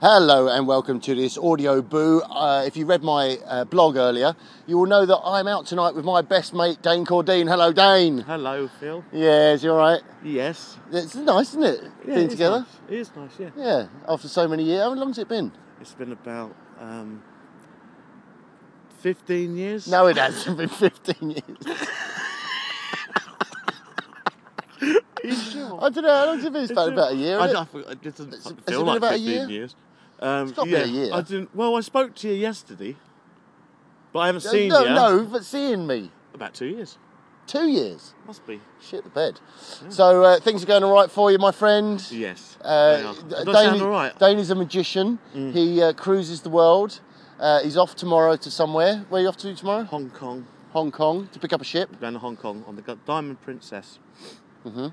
Hello and welcome to this audio boo. If you read my blog earlier, you will know that I'm out tonight with my best mate, Dane Cordine. Hello, Dane. Hello, Phil. Yeah, is you all right? Yes. It's nice, isn't it? Yeah, Being together. Nice. It is nice, yeah. Yeah, after so many years. How long's it been? It's been about 15 years. No, it hasn't been 15 years. Are you sure? I don't know, how long's it been? It's been about a year, I isn't it? it doesn't Has it feel been like about a 15 year? years. It's not been a year. Well, I spoke to you yesterday, but I haven't seen no, you. No, but seeing me. About 2 years. 2 years? Must be. Shit the bed. Yeah. So things are going all right for you, my friend? Yes. Do I sound all right? Dane is a magician. He cruises the world. He's off tomorrow to somewhere. Where are you off to tomorrow? Hong Kong. Hong Kong, to pick up a ship. We're going to Hong Kong on the Diamond Princess. Mm-hmm.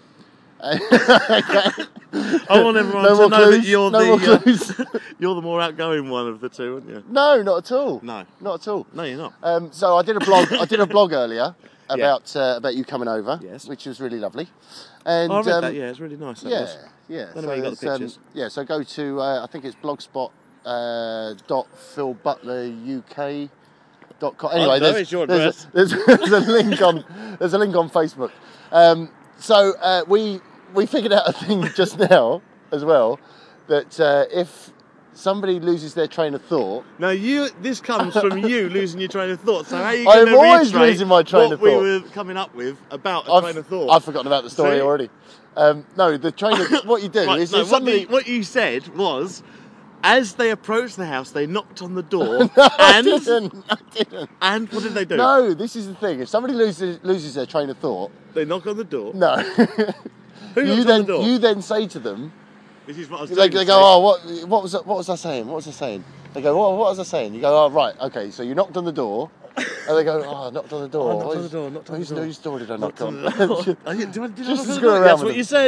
I want everyone no to know clues? that you're no you're the more outgoing one of the two, aren't you? No, not at all. No. Not at all. No, you're not. So I did a blog earlier about you coming over, yes, which was really lovely. And I read that. Yeah, it's really nice. Yeah. I don't know where you got the pictures. So go to I think it's blogspot.philbutleruk.com. Anyway, there's your address. There's a link on Facebook. We figured out a thing just now as well, that if somebody loses their train of thought. Now this comes from you losing your train of thought. So how are you I'm going to always reiterate losing my train of what thought. we were coming up with about a train of thought? I've forgotten about the story See? already. No, the train of what you do right, is no, if somebody. what you said was, as they approached the house, they knocked on the door. I didn't. And what did they do? No, this is the thing. If somebody loses their train of thought, They knock on the door. no. Who knocks on the door? You then say to them. This is what I was They doing. go, oh, what was I saying? What was I saying? They go, what was I saying? You go, oh, right, okay. So you knocked on the door, and they go, oh, I knocked on the door. Oh, knocked on the door. Knocked on the door. Whose door did I knock on? Did I knock Just on to the screw door? around That's with what you them.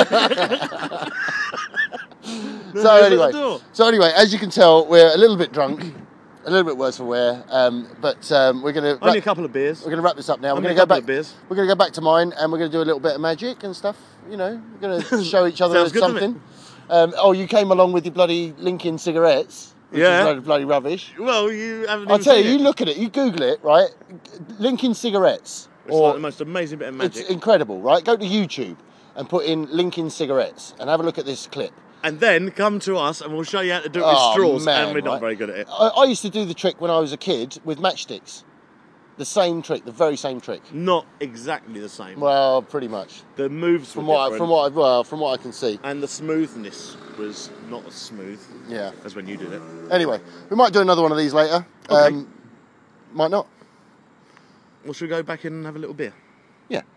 said. So anyway, as you can tell, we're a little bit drunk, a little bit worse for wear, but we're going to only a couple of beers. We're going to wrap this up now. Only We're going to go back. beers. We're going to go back to mine, and we're going to do a little bit of magic and stuff. You know, we're going to show each other Sounds good, something. You came along with your bloody Lincoln cigarettes, which is a load of bloody rubbish. Well, you haven't. I'll tell you, you look at it, you Google it, right? Lincoln cigarettes. It's like the most amazing bit of magic. It's incredible, right? Go to YouTube and put in Lincoln cigarettes and have a look at this clip. And then come to us and we'll show you how to do it with straws. Man, and we're not very good at it. I used to do the trick when I was a kid with matchsticks. The same trick, the very same trick. Not exactly the same. Well, pretty much. The moves from were what I can see. And the smoothness was not as smooth. Yeah. As when you did it. Anyway, we might do another one of these later. Okay. Might not. Well, should we go back in and have a little beer? Yeah.